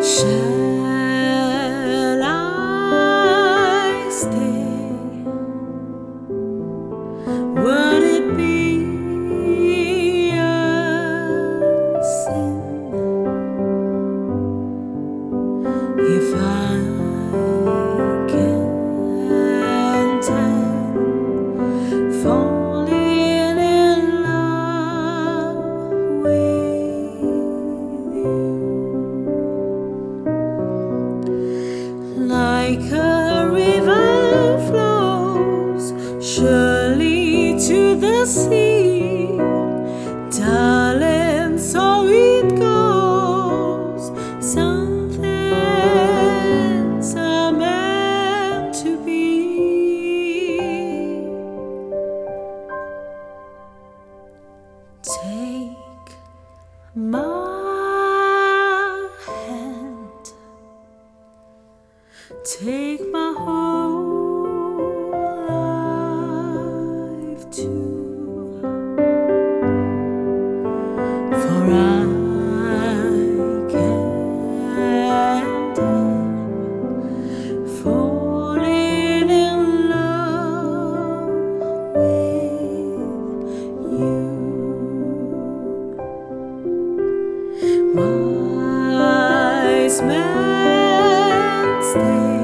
Shall I stay? Would it be a sin if I can't falling in love with you? Like a river flows surely to the sea, darling, so it goes. Some things are meant to be. Take my hand, take my whole life too, for I can't help falling in love with you. Wise men stay